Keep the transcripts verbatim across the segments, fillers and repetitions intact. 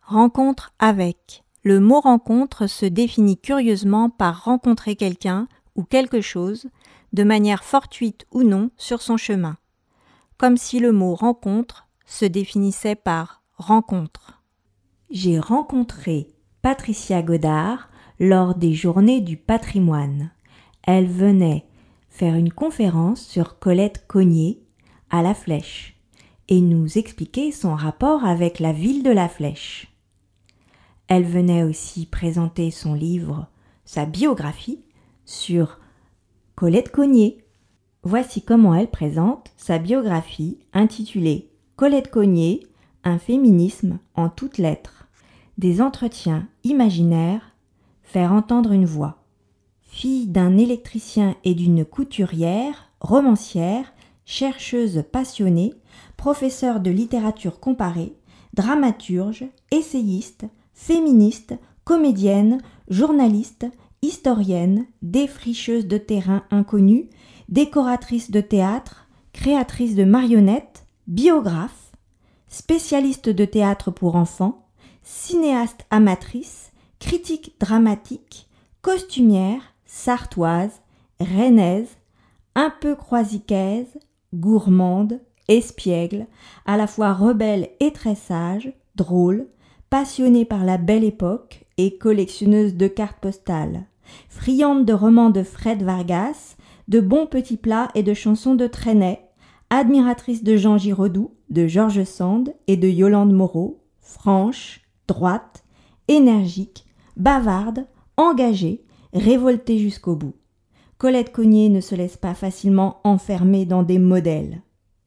Rencontre avec. Le mot rencontre se définit curieusement par rencontrer quelqu'un ou quelque chose, de manière fortuite ou non, sur son chemin. Comme si le mot rencontre se définissait par rencontre. J'ai rencontré Patricia Godard lors des Journées du patrimoine. Elle venait faire une conférence sur Colette Cogniet à La Flèche et nous expliquer son rapport avec la ville de La Flèche. Elle venait aussi présenter son livre, sa biographie, sur Colette Cogniet. Voici comment elle présente sa biographie intitulée « Colette Cogniet, un féminisme en toutes lettres. Des entretiens imaginaires, faire entendre une voix. » Fille d'un électricien et d'une couturière, romancière, chercheuse passionnée, professeure de littérature comparée, dramaturge, essayiste, féministe, comédienne, journaliste, historienne, défricheuse de terrains inconnus, décoratrice de théâtre, créatrice de marionnettes, biographe, spécialiste de théâtre pour enfants, cinéaste amatrice, critique dramatique, costumière, sartoise, rennaise, un peu croisicaise, gourmande, espiègle, à la fois rebelle et très sage, drôle, passionnée par la belle époque et collectionneuse de cartes postales, friande de romans de Fred Vargas, de bons petits plats et de chansons de Trenet, admiratrice de Jean Giraudoux, de George Sand et de Yolande Moreau, franche, droite, énergique, bavarde, engagée, révoltée jusqu'au bout. Colette Cogniet ne se laisse pas facilement enfermer dans des modèles.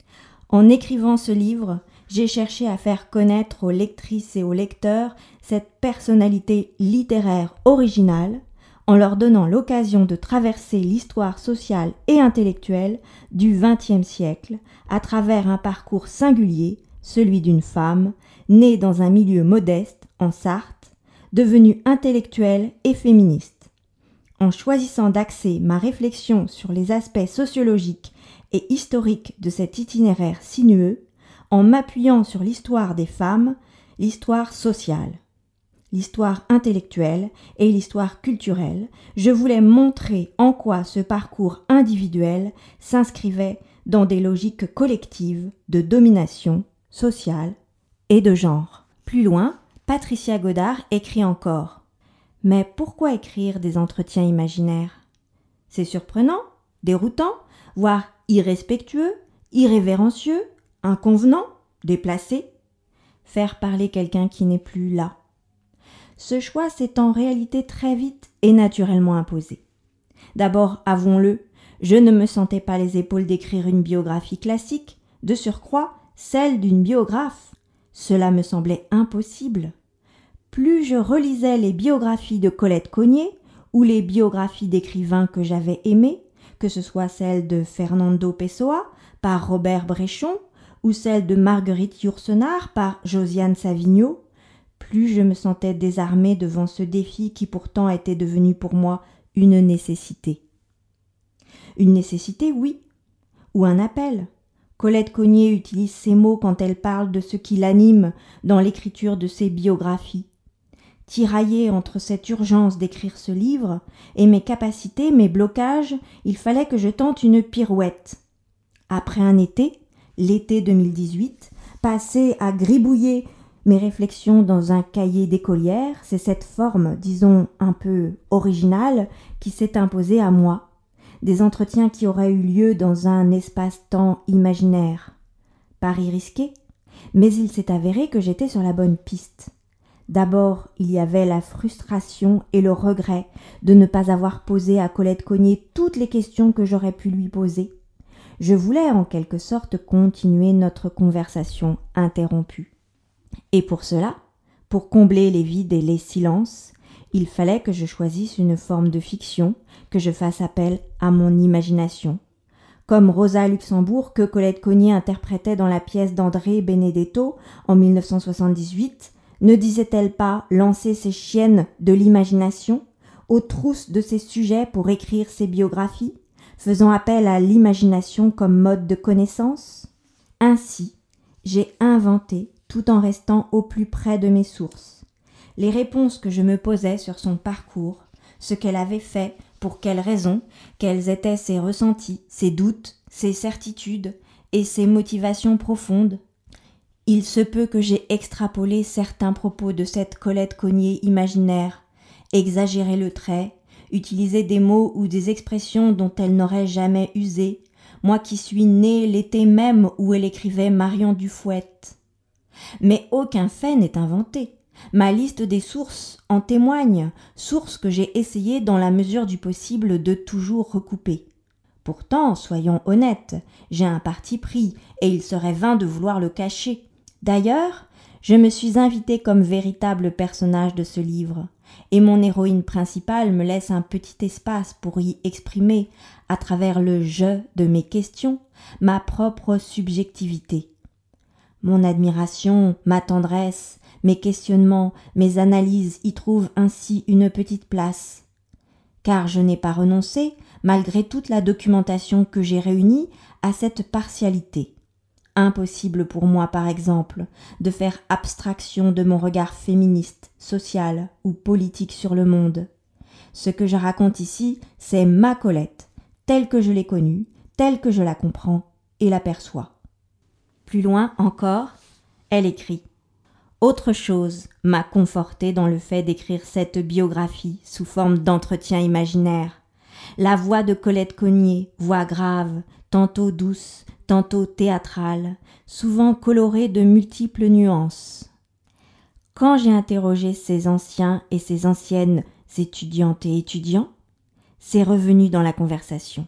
En écrivant ce livre, j'ai cherché à faire connaître aux lectrices et aux lecteurs cette personnalité littéraire originale, en leur donnant l'occasion de traverser l'histoire sociale et intellectuelle du vingtième siècle à travers un parcours singulier, celui d'une femme, née dans un milieu modeste, en Sarthe, devenue intellectuelle et féministe. En choisissant d'axer ma réflexion sur les aspects sociologiques et historiques de cet itinéraire sinueux, en m'appuyant sur l'histoire des femmes, l'histoire sociale, l'histoire intellectuelle et l'histoire culturelle, je voulais montrer en quoi ce parcours individuel s'inscrivait dans des logiques collectives de domination sociale et de genre. Plus loin, Patricia Godard écrit encore « Mais pourquoi écrire des entretiens imaginaires ? C'est surprenant, déroutant, voire irrespectueux, irrévérencieux, inconvenant, déplacé. Faire parler quelqu'un qui n'est plus là. » Ce choix s'est en réalité très vite et naturellement imposé. D'abord, avouons-le, je ne me sentais pas les épaules d'écrire une biographie classique, de surcroît celle d'une biographe. Cela me semblait impossible. Plus je relisais les biographies de Colette Cogniet ou les biographies d'écrivains que j'avais aimés, que ce soit celle de Fernando Pessoa par Robert Bréchon ou celle de Marguerite Yourcenar par Josiane Savigno, plus je me sentais désarmée devant ce défi qui pourtant était devenu pour moi une nécessité. Une nécessité, oui, ou un appel. Colette Cogniet utilise ces mots quand elle parle de ce qui l'anime dans l'écriture de ses biographies. Tiraillée entre cette urgence d'écrire ce livre et mes capacités, mes blocages, il fallait que je tente une pirouette. Après un été, l'été deux mille dix-huit, passé à gribouiller mes réflexions dans un cahier d'écolière, c'est cette forme, disons, un peu originale, qui s'est imposée à moi. Des entretiens qui auraient eu lieu dans un espace-temps imaginaire. Pari risqué, mais il s'est avéré que j'étais sur la bonne piste. D'abord, il y avait la frustration et le regret de ne pas avoir posé à Colette Cogniet toutes les questions que j'aurais pu lui poser. Je voulais en quelque sorte continuer notre conversation interrompue. Et pour cela, pour combler les vides et les silences, il fallait que je choisisse une forme de fiction, que je fasse appel à mon imagination. Comme Rosa Luxembourg que Colette Cogniet interprétait dans la pièce d'André Benedetto en mille neuf cent soixante-dix-huit, ne disait-elle pas lancer ses chiennes de l'imagination aux trousses de ses sujets pour écrire ses biographies, faisant appel à l'imagination comme mode de connaissance ? Ainsi, j'ai inventé tout en restant au plus près de mes sources. Les réponses que je me posais sur son parcours, ce qu'elle avait fait, pour quelles raisons, quels étaient ses ressentis, ses doutes, ses certitudes et ses motivations profondes. Il se peut que j'ai extrapolé certains propos de cette Colette Cognier imaginaire, exagéré le trait, utilisé des mots ou des expressions dont elle n'aurait jamais usé, moi qui suis née l'été même où elle écrivait Marion Dufouette. Mais aucun fait n'est inventé. Ma liste des sources en témoigne, sources que j'ai essayé dans la mesure du possible de toujours recouper. Pourtant, soyons honnêtes, j'ai un parti pris et il serait vain de vouloir le cacher. D'ailleurs, je me suis invitée comme véritable personnage de ce livre, et mon héroïne principale me laisse un petit espace pour y exprimer, à travers le « je » de mes questions, ma propre subjectivité. Mon admiration, ma tendresse, mes questionnements, mes analyses y trouvent ainsi une petite place. Car je n'ai pas renoncé, malgré toute la documentation que j'ai réunie, à cette partialité. Impossible pour moi, par exemple, de faire abstraction de mon regard féministe, social ou politique sur le monde. Ce que je raconte ici, c'est ma Colette, telle que je l'ai connue, telle que je la comprends et l'aperçois. Plus loin encore, elle écrit « Autre chose m'a confortée dans le fait d'écrire cette biographie sous forme d'entretien imaginaire. La voix de Colette Cognier, voix grave, tantôt douce, tantôt théâtrale, souvent colorée de multiples nuances. Quand j'ai interrogé ces anciens et ces anciennes étudiantes et étudiants, c'est revenu dans la conversation.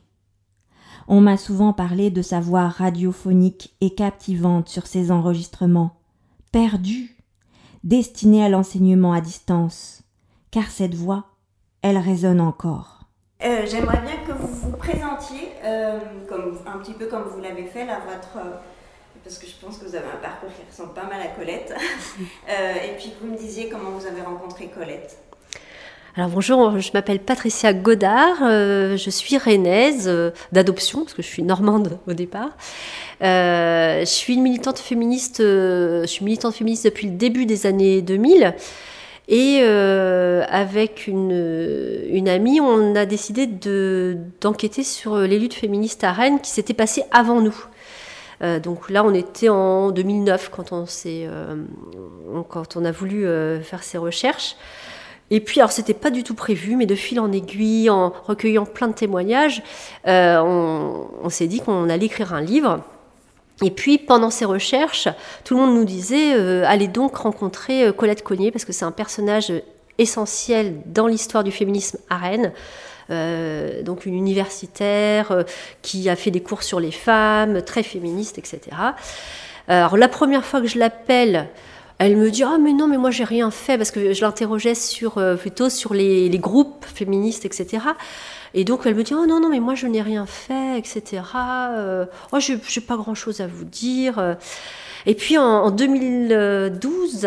On m'a souvent parlé de sa voix radiophonique et captivante sur ses enregistrements, perdue, destinée à l'enseignement à distance, car cette voix, elle résonne encore. Euh, j'aimerais bien que vous vous présentiez, euh, comme, un petit peu comme vous l'avez fait, là, votre, euh, parce que je pense que vous avez un parcours qui ressemble pas mal à Colette, euh, et puis que vous me disiez comment vous avez rencontré Colette. Alors bonjour, je m'appelle Patricia Godard, euh, je suis rennaise euh, d'adoption, parce que je suis normande au départ. Euh, je suis une militante féministe, euh, je suis militante féministe depuis le début des années deux mille. Et euh, avec une, une amie, on a décidé de, d'enquêter sur les luttes féministes à Rennes qui s'étaient passées avant nous. Euh, donc là, on était en deux mille neuf quand on, s'est, euh, quand on a voulu euh, faire ces recherches. Et puis, alors, c'était pas du tout prévu, mais de fil en aiguille, en recueillant plein de témoignages, euh, on, on s'est dit qu'on allait écrire un livre. Et puis, pendant ces recherches, tout le monde nous disait euh, « Allez donc rencontrer euh, Colette Cognier, parce que c'est un personnage essentiel dans l'histoire du féminisme à Rennes. Euh, donc une universitaire euh, qui a fait des cours sur les femmes, très féministe, et cetera. Alors, la première fois que je l'appelle, elle me dit « Ah, mais non, mais moi, j'ai rien fait », parce que je l'interrogeais sur, euh, plutôt sur les, les groupes féministes, et cetera. Et donc, elle me dit « Oh non, non, mais moi, je n'ai rien fait, et cetera. Euh, oh, je n'ai pas grand-chose à vous dire. » Et puis, en, en deux mille douze,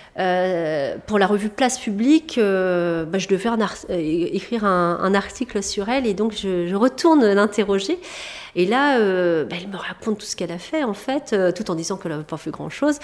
euh, pour la revue Place Publique, euh, bah, je devais un art- écrire un, un article sur elle. Et donc, je, je retourne l'interroger. Et là, euh, bah, elle me raconte tout ce qu'elle a fait, en fait, euh, tout en disant qu'elle n'avait pas fait grand-chose.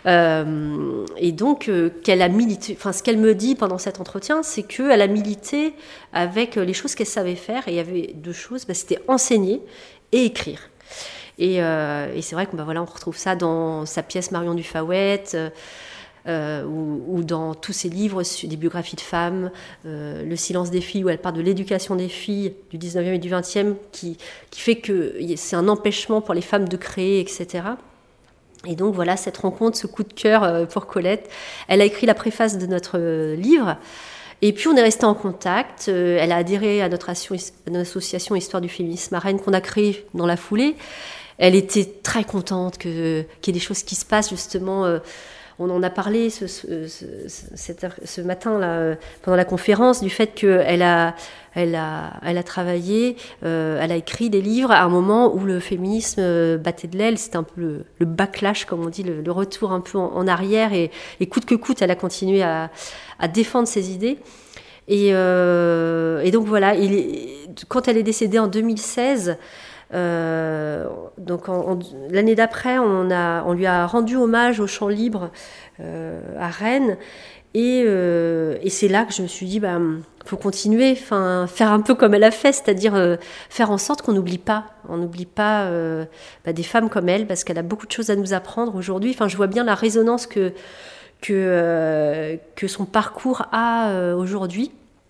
Euh, et donc, euh, qu'elle a milité. Enfin, ce qu'elle me dit pendant cet entretien, c'est qu'elle a milité avec les choses qu'elle savait faire. Et il y avait deux choses, bah, c'était enseigner et écrire. Et, euh, et c'est vrai qu'on bah, voilà, on retrouve ça dans sa pièce Marion Dufouette, euh, Euh, ou, ou dans tous ses livres, des biographies de femmes, euh, Le silence des filles, où elle parle de l'éducation des filles du dix-neuvième et du vingtième, qui, qui fait que c'est un empêchement pour les femmes de créer, et cetera. Et donc voilà, cette rencontre, ce coup de cœur pour Colette. Elle a écrit la préface de notre livre. Et puis on est resté en contact. Elle a adhéré à notre, à notre association Histoire du féminisme à Rennes qu'on a créée dans la foulée. Elle était très contente que, qu'il y ait des choses qui se passent justement. Euh, On en a parlé ce, ce, ce, ce, ce matin-là, pendant la conférence, du fait qu'elle a, elle a, elle a travaillé, euh, elle a écrit des livres à un moment où le féminisme battait de l'aile. C'était un peu le, le backlash, comme on dit, le, le retour un peu en, en arrière. Et, et coûte que coûte, elle a continué à, à défendre ses idées. Et, euh, et donc voilà, il, quand elle est décédée en deux mille seize, Euh, donc en, en, l'année d'après, on, a, on lui a rendu hommage au Champ Libre euh, à Rennes. Et, euh, et c'est là que je me suis dit, bah, faut continuer, enfin, faire un peu comme elle a fait, c'est-à-dire euh, faire en sorte qu'on n'oublie pas, on n'oublie pas euh, bah, des femmes comme elle, parce qu'elle a beaucoup de choses à nous apprendre aujourd'hui. Enfin, je vois bien la résonance que que, euh, que son parcours a euh, aujourd'hui.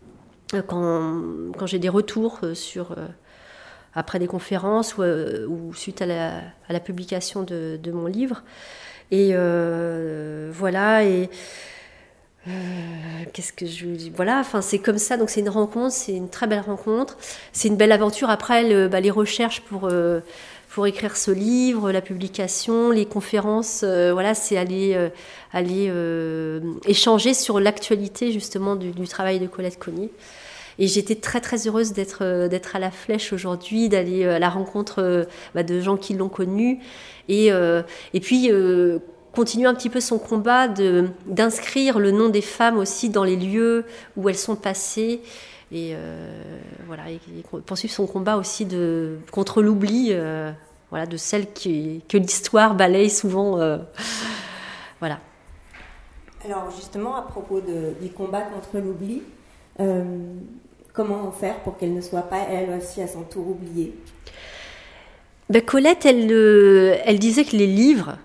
Quand, quand j'ai des retours sur euh, après des conférences ou, euh, ou suite à la, à la publication de, de mon livre, et euh, voilà et Euh, qu'est-ce que je dis voilà, enfin c'est comme ça, donc c'est une rencontre, c'est une très belle rencontre, c'est une belle aventure. Après le, bah, les recherches pour euh, pour écrire ce livre, la publication, les conférences, euh, voilà, c'est aller euh, aller euh, échanger sur l'actualité justement du, du travail de Colette Cogniet. Et j'étais très très heureuse d'être euh, d'être à la Flèche aujourd'hui, d'aller à la rencontre euh, bah, de gens qui l'ont connue, et euh, et puis euh, continuer un petit peu son combat de, d'inscrire le nom des femmes aussi dans les lieux où elles sont passées, et euh, voilà, et, et poursuivre son combat aussi de, contre l'oubli, euh, voilà, de celles qui, que l'histoire balaye souvent, euh, voilà. Alors justement, à propos de, du combat contre l'oubli, euh, comment faire pour qu'elle ne soit pas elle aussi à son tour oubliée? Ben, Colette, elle, euh, elle disait que les livres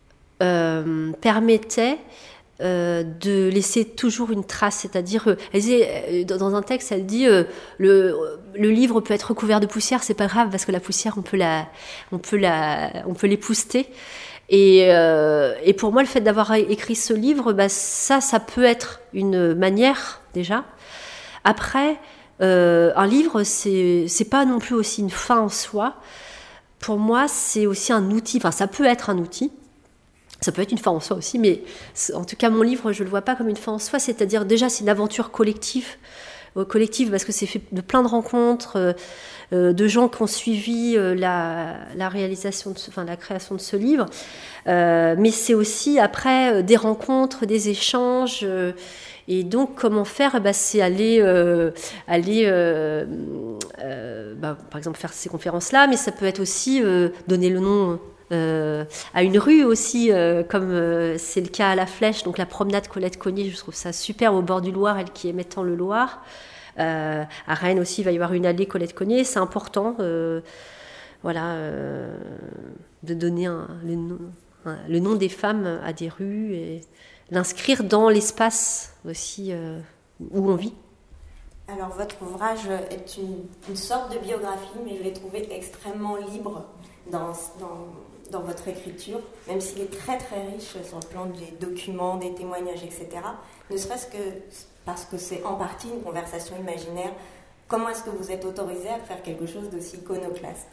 Euh, permettait euh, de laisser toujours une trace, c'est-à-dire, euh, elle disait, euh, dans un texte, elle dit euh, le, le livre peut être recouvert de poussière, c'est pas grave parce que la poussière, on peut la, on peut la, on peut l'épousseter. Et, euh, et pour moi, le fait d'avoir écrit ce livre, bah, ça, ça peut être une manière déjà. Après, euh, un livre, c'est, c'est pas non plus aussi une fin en soi. Pour moi, c'est aussi un outil. Enfin, ça peut être un outil. Ça peut être une fin en soi aussi, mais en tout cas, mon livre, je ne le vois pas comme une fin en soi. C'est-à-dire, déjà, c'est une aventure collective, euh, collective parce que c'est fait de plein de rencontres, euh, de gens qui ont suivi euh, la, la réalisation, de ce, enfin, la création de ce livre. Euh, mais c'est aussi, après, euh, des rencontres, des échanges. Euh, et donc, comment faire? Bah, c'est aller, euh, aller euh, euh, bah, par exemple, faire ces conférences-là, mais ça peut être aussi euh, donner le nom... Euh, à une rue aussi, euh, comme euh, c'est le cas à la Flèche, donc la promenade Colette Cogniet, je trouve ça super, au bord du Loir, elle qui aimait tant le Loir. Euh, à Rennes aussi, il va y avoir une allée Colette Cogniet, c'est important, euh, voilà, euh, de donner un, le, nom, un, le nom des femmes à des rues et l'inscrire dans l'espace aussi euh, où on vit. Alors votre ouvrage est une, une sorte de biographie, mais je l'ai trouvé extrêmement libre dans, dans, dans votre écriture, même s'il est très très riche sur le plan des documents, des témoignages, et cetera. Ne serait-ce que parce que c'est en partie une conversation imaginaire. Comment est-ce que vous êtes autorisé à faire quelque chose d'aussi iconoclaste?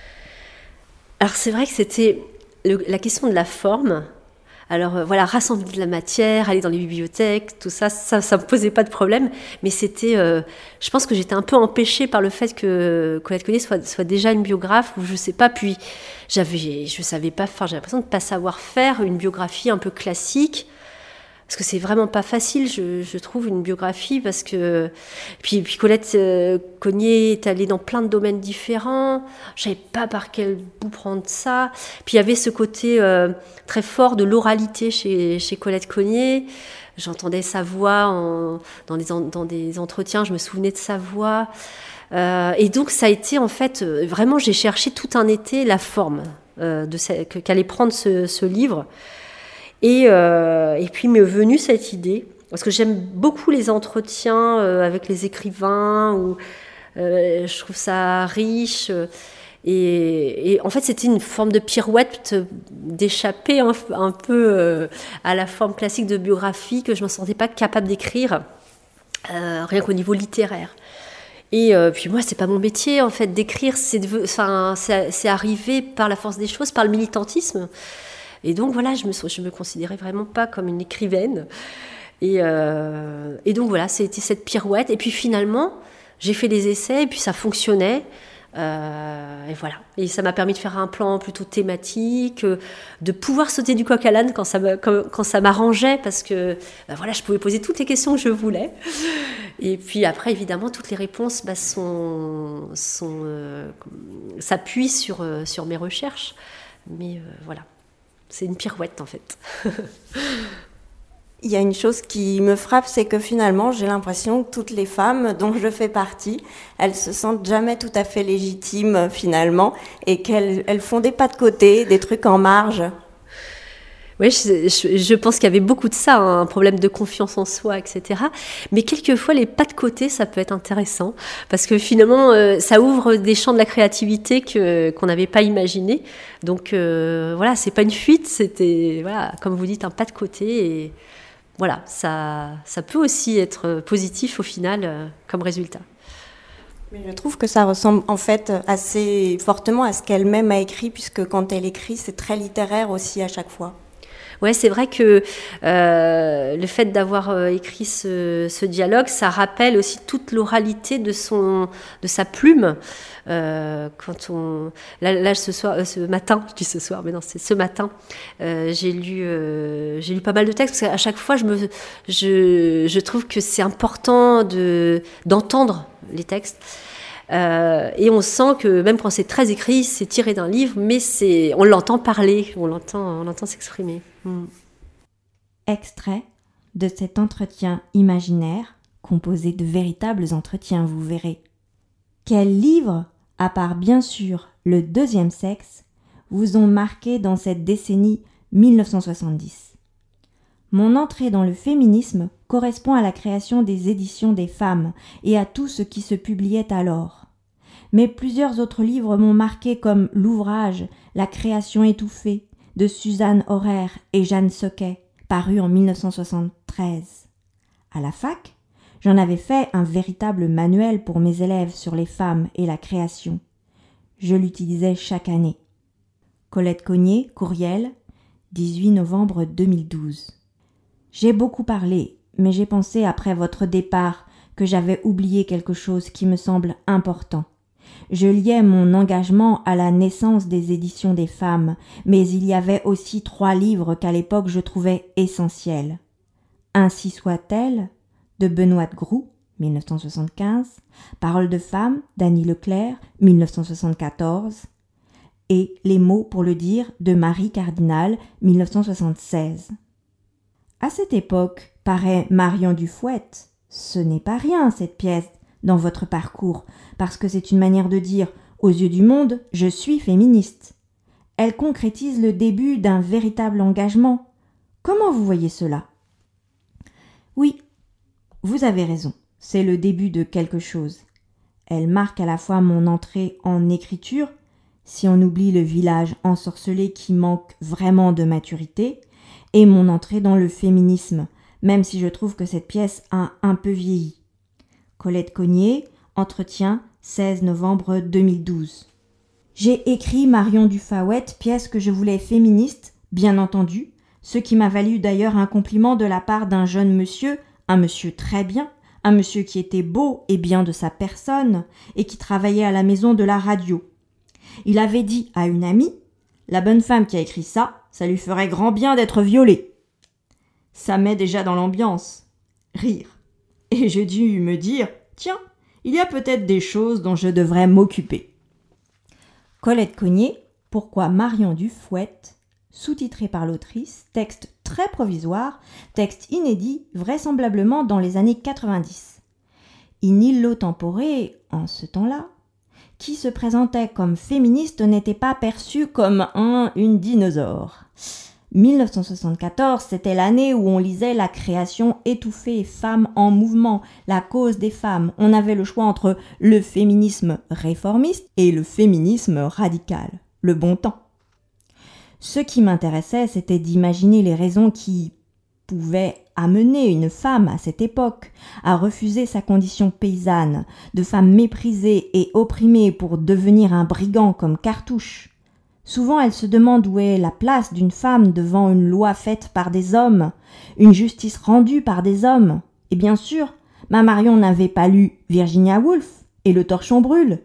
Alors c'est vrai que c'était le, la question de la forme. Alors euh, voilà, rassembler de la matière, aller dans les bibliothèques, tout ça, ça, ça me posait pas de problème. Mais c'était, euh, je pense que j'étais un peu empêchée par le fait que Colette Cogniet soit, soit déjà une biographe, ou je sais pas. Puis j'avais, je savais pas faire. J'ai l'impression de pas savoir faire une biographie un peu classique. Parce que c'est vraiment pas facile, je, je trouve, une biographie, parce que... Puis, puis Colette euh, Cogniet est allée dans plein de domaines différents, je savais pas par quel bout prendre ça. Puis il y avait ce côté euh, très fort de l'oralité chez, chez Colette Cogniet. J'entendais sa voix en, dans, les, dans des entretiens, je me souvenais de sa voix. Euh, et donc ça a été, en fait, vraiment, j'ai cherché tout un été la forme euh, de ce, qu'allait prendre ce, ce livre. Et, euh, et puis m'est venue cette idée, parce que j'aime beaucoup les entretiens euh, avec les écrivains, où euh, je trouve ça riche. Et, et en fait, c'était une forme de pirouette, d'échapper un, un peu euh, à la forme classique de biographie que je ne me sentais pas capable d'écrire, euh, rien qu'au niveau littéraire. Et euh, puis moi, c'est pas mon métier, en fait, d'écrire, c'est, de, enfin, c'est, c'est arrivé par la force des choses, par le militantisme. Et donc voilà, je me, je me considérais vraiment pas comme une écrivaine. Et, euh, et donc voilà, c'était cette pirouette. Et puis finalement, j'ai fait des essais et puis ça fonctionnait. Euh, et voilà. Et ça m'a permis de faire un plan plutôt thématique, euh, de pouvoir sauter du coq à l'âne quand ça, me, quand, quand ça m'arrangeait, parce que bah voilà, je pouvais poser toutes les questions que je voulais. Et puis après, évidemment, toutes les réponses bah, sont, sont, euh, s'appuient sur, euh, sur mes recherches. Mais euh, voilà, c'est une pirouette en fait. Il y a une chose qui me frappe, c'est que finalement, j'ai l'impression que toutes les femmes dont je fais partie, elles se sentent jamais tout à fait légitimes finalement, et qu'elles elles font des pas de côté, des trucs en marge. Oui, je, je, je pense qu'il y avait beaucoup de ça, hein, un problème de confiance en soi, et cetera. Mais quelquefois, les pas de côté, ça peut être intéressant, parce que finalement, euh, ça ouvre des champs de la créativité que, qu'on n'avait pas imaginés. Donc euh, voilà, c'est pas une fuite, c'était, voilà, comme vous dites, un pas de côté. Et voilà, ça, ça peut aussi être positif au final euh, comme résultat. Mais je trouve que ça ressemble en fait assez fortement à ce qu'elle-même a écrit, puisque quand elle écrit, c'est très littéraire aussi à chaque fois. Ouais, c'est vrai que euh, le fait d'avoir euh, écrit ce, ce dialogue, ça rappelle aussi toute l'oralité de son, de sa plume. Euh, quand on, là, là, ce soir, ce matin, je dis ce soir, mais non, c'est ce matin, euh, j'ai lu, euh, j'ai lu pas mal de textes parce qu'à chaque fois, je me, je, je trouve que c'est important de d'entendre les textes. Euh, et on sent que même quand c'est très écrit, c'est tiré d'un livre, mais c'est, on l'entend parler, on l'entend, on l'entend s'exprimer. Mm. Extrait de cet entretien imaginaire, composé de véritables entretiens, vous verrez. Quels livres, à part bien sûr Le Deuxième Sexe, vous ont marqué dans cette décennie dix-neuf cent soixante-dix ? Mon entrée dans le féminisme correspond à la création des éditions des femmes et à tout ce qui se publiait alors. Mais plusieurs autres livres m'ont marqué comme l'ouvrage « La création étouffée » de Suzanne Horrer et Jeanne Soquet, paru en dix-neuf cent soixante-treize. À la fac, j'en avais fait un véritable manuel pour mes élèves sur les femmes et la création. Je l'utilisais chaque année. Colette Cognier, Courriel, dix-huit novembre deux mille douze. J'ai beaucoup parlé, mais j'ai pensé après votre départ que j'avais oublié quelque chose qui me semble important. Je liais mon engagement à la naissance des éditions des femmes, mais il y avait aussi trois livres qu'à l'époque je trouvais essentiels. Ainsi soit-elle, de Benoît de Groux, dix-neuf cent soixante-quinze, Paroles de femme, d'Annie Leclerc, dix-neuf cent soixante-quatorze, et Les mots pour le dire, de Marie Cardinal, dix-neuf cent soixante-seize. À cette époque, paraît Marion Dufouette. Ce n'est pas rien, cette pièce, dans votre parcours, parce que c'est une manière de dire, aux yeux du monde, je suis féministe. Elle concrétise le début d'un véritable engagement. Comment vous voyez cela ? Oui, vous avez raison, c'est le début de quelque chose. Elle marque à la fois mon entrée en écriture, si on oublie le village ensorcelé qui manque vraiment de maturité, et mon entrée dans le féminisme, même si je trouve que cette pièce a un peu vieilli. Colette Cognier, entretien, seize novembre deux mille douze. J'ai écrit Marion Dufouette, pièce que je voulais féministe, bien entendu, ce qui m'a valu d'ailleurs un compliment de la part d'un jeune monsieur, un monsieur très bien, un monsieur qui était beau et bien de sa personne, et qui travaillait à la maison de la radio. Il avait dit à une amie, « La bonne femme qui a écrit ça, ça lui ferait grand bien d'être violée. » Ça met déjà dans l'ambiance. Rire. Et j'ai dû me dire, tiens, il y a peut-être des choses dont je devrais m'occuper. Colette Cognier, Pourquoi Marion Dufouette, sous-titré par l'autrice, texte très provisoire, texte inédit, vraisemblablement dans les années quatre-vingt-dix. In illo tempore, en ce temps-là, qui se présentait comme féministe n'était pas perçu comme un, une dinosaure. dix-neuf cent soixante-quatorze, c'était l'année où on lisait La création étouffée, Femmes en mouvement, La cause des femmes. On avait le choix entre le féminisme réformiste et le féminisme radical. Le bon temps. Ce qui m'intéressait, c'était d'imaginer les raisons qui pouvaient amener une femme à cette époque à refuser sa condition paysanne, de femme méprisée et opprimée pour devenir un brigand comme Cartouche. Souvent, elle se demande où est la place d'une femme devant une loi faite par des hommes, une justice rendue par des hommes. Et bien sûr, ma Marion n'avait pas lu Virginia Woolf et Le Torchon brûle.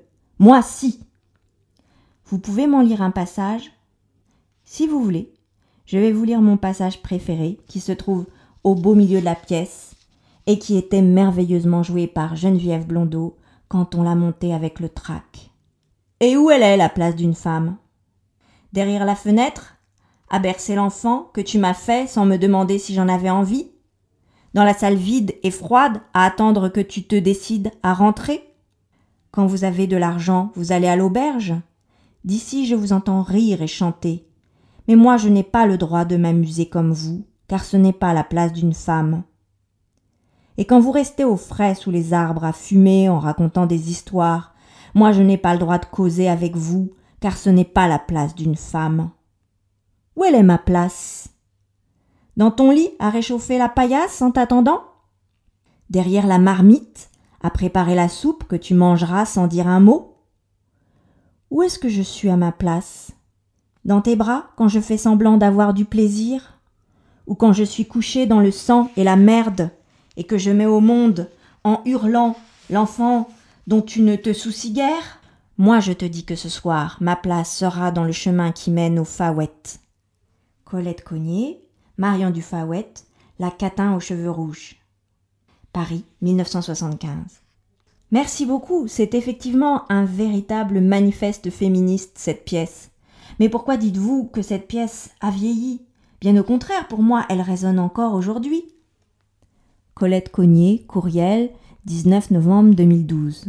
Moi, si. Vous pouvez m'en lire un passage ? Si vous voulez, je vais vous lire mon passage préféré qui se trouve au beau milieu de la pièce et qui était merveilleusement joué par Geneviève Blondeau quand on l'a monté avec le trac. Et où elle est, la place d'une femme ? Derrière la fenêtre, à bercer l'enfant que tu m'as fait sans me demander si j'en avais envie ? Dans la salle vide et froide, à attendre que tu te décides à rentrer ? Quand vous avez de l'argent, vous allez à l'auberge ? D'ici, je vous entends rire et chanter. Mais moi, je n'ai pas le droit de m'amuser comme vous, car ce n'est pas la place d'une femme. Et quand vous restez au frais sous les arbres à fumer en racontant des histoires, moi, je n'ai pas le droit de causer avec vous, car ce n'est pas la place d'une femme. Où elle est ma place ? Dans ton lit à réchauffer la paillasse en t'attendant ? Derrière la marmite à préparer la soupe que tu mangeras sans dire un mot ? Où est-ce que je suis à ma place ? Dans tes bras quand je fais semblant d'avoir du plaisir ? Ou quand je suis couchée dans le sang et la merde et que je mets au monde, en hurlant, l'enfant dont tu ne te soucies guère ? Moi je te dis que ce soir, ma place sera dans le chemin qui mène aux Faouettes. Colette Cognier, Marion Duffaouette, la catin aux cheveux rouges. Paris, mille neuf cent soixante-quinze. Merci beaucoup, c'est effectivement un véritable manifeste féministe, cette pièce. Mais pourquoi dites-vous que cette pièce a vieilli ? Bien au contraire, pour moi, elle résonne encore aujourd'hui. Colette Cognier, Courriel, dix-neuf novembre deux mille douze.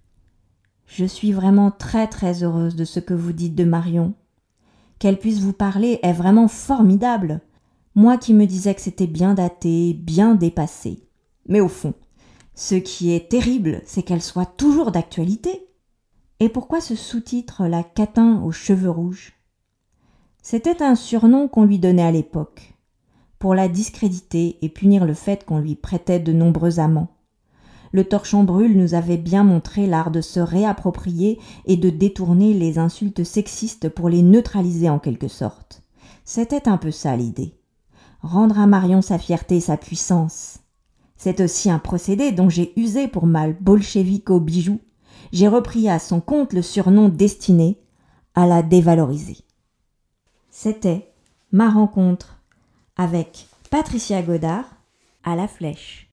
Je suis vraiment très très heureuse de ce que vous dites de Marion. Qu'elle puisse vous parler est vraiment formidable. Moi qui me disais que c'était bien daté, bien dépassé. Mais au fond, ce qui est terrible, c'est qu'elle soit toujours d'actualité. Et pourquoi ce sous-titre, la catin aux cheveux rouges ? C'était un surnom qu'on lui donnait à l'époque, pour la discréditer et punir le fait qu'on lui prêtait de nombreux amants. Le torchon brûle nous avait bien montré l'art de se réapproprier et de détourner les insultes sexistes pour les neutraliser en quelque sorte. C'était un peu ça l'idée. Rendre à Marion sa fierté et sa puissance. C'est aussi un procédé dont j'ai usé pour ma bolchevique-au-bijoux. J'ai repris à son compte le surnom destiné à la dévaloriser. C'était ma rencontre avec Patricia Godard à la Flèche.